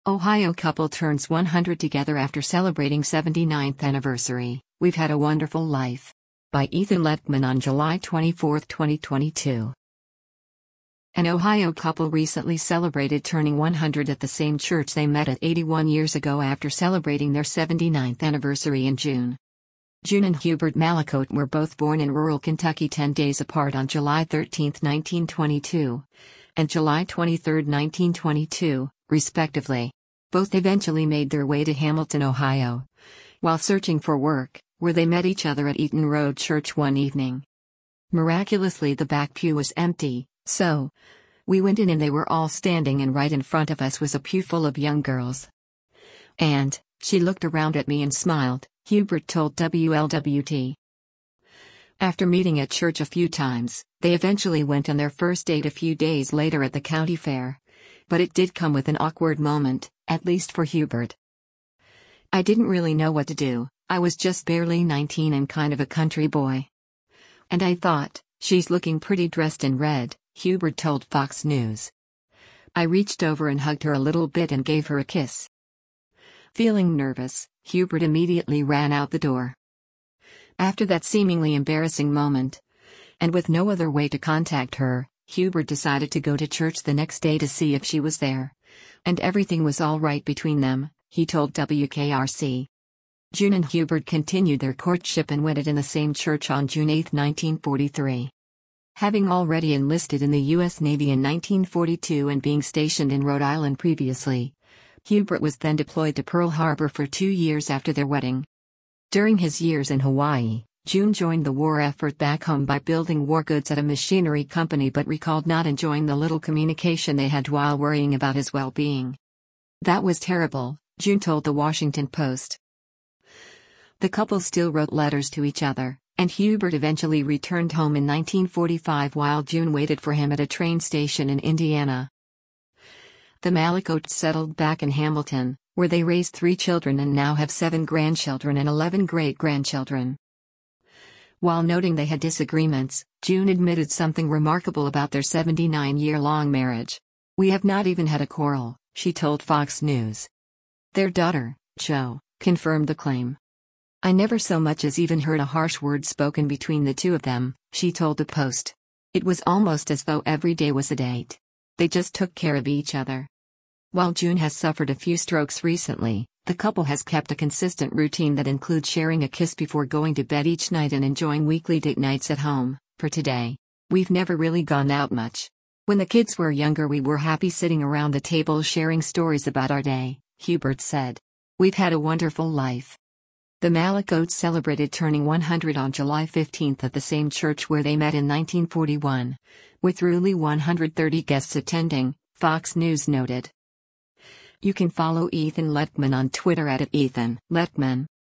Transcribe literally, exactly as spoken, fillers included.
Ohio couple turns one hundred together after celebrating seventy-ninth anniversary. We've had a wonderful life. By Ethan Lettman on July twenty-fourth, twenty twenty-two. An Ohio couple recently celebrated turning one hundred at the same church they met at eighty-one years ago after celebrating their seventy-ninth anniversary in June. June and Hubert Mallicoat were both born in rural Kentucky ten days apart on July thirteenth, nineteen twenty-two, and July twenty-third, nineteen twenty-two, respectively. Both eventually made their way to Hamilton, Ohio, while searching for work, where they met each other at Eaton Road Church one evening. Miraculously, the back pew was empty, so we went in and they were all standing, and right in front of us was a pew full of young girls. And she looked around at me and smiled, Hubert told W L W T. After meeting at church a few times, they eventually went on their first date a few days later at the county fair. But it did come with an awkward moment, at least for Hubert. I didn't really know what to do. I was just barely nineteen and kind of a country boy. And I thought, she's looking pretty dressed in red, Hubert told Fox News. I reached over and hugged her a little bit and gave her a kiss. Feeling nervous, Hubert immediately ran out the door. After that seemingly embarrassing moment, and with no other way to contact her, Hubert decided to go to church the next day to see if she was there. And everything was all right between them, he told W K R C. June and Hubert continued their courtship and wedded in the same church on June eighth, nineteen forty-three. Having already enlisted in the U S Navy in nineteen forty-two and being stationed in Rhode Island previously, Hubert was then deployed to Pearl Harbor for two years after their wedding. During his years in Hawaii, June joined the war effort back home by building war goods at a machinery company, but recalled not enjoying the little communication they had while worrying about his well-being. That was terrible, June told the Washington Post. The couple still wrote letters to each other, and Hubert eventually returned home in nineteen forty-five while June waited for him at a train station in Indiana. The Mallicoats settled back in Hamilton, where they raised three children and now have seven grandchildren and eleven great-grandchildren. While noting they had disagreements, June admitted something remarkable about their seventy-nine-year-long marriage. We have not even had a quarrel, she told Fox News. Their daughter, Jo, confirmed the claim. I never so much as even heard a harsh word spoken between the two of them, she told the Post. It was almost as though every day was a date. They just took care of each other. While June has suffered a few strokes recently, the couple has kept a consistent routine that includes sharing a kiss before going to bed each night and enjoying weekly date nights at home. For today, we've never really gone out much. When the kids were younger, we were happy sitting around the table sharing stories about our day, Hubert said. We've had a wonderful life. The Mallicoats celebrated turning one hundred on July fifteenth at the same church where they met in nineteen forty-one, with roughly one hundred thirty guests attending, Fox News noted. You can follow Ethan Lettman on Twitter at Ethan Lettman.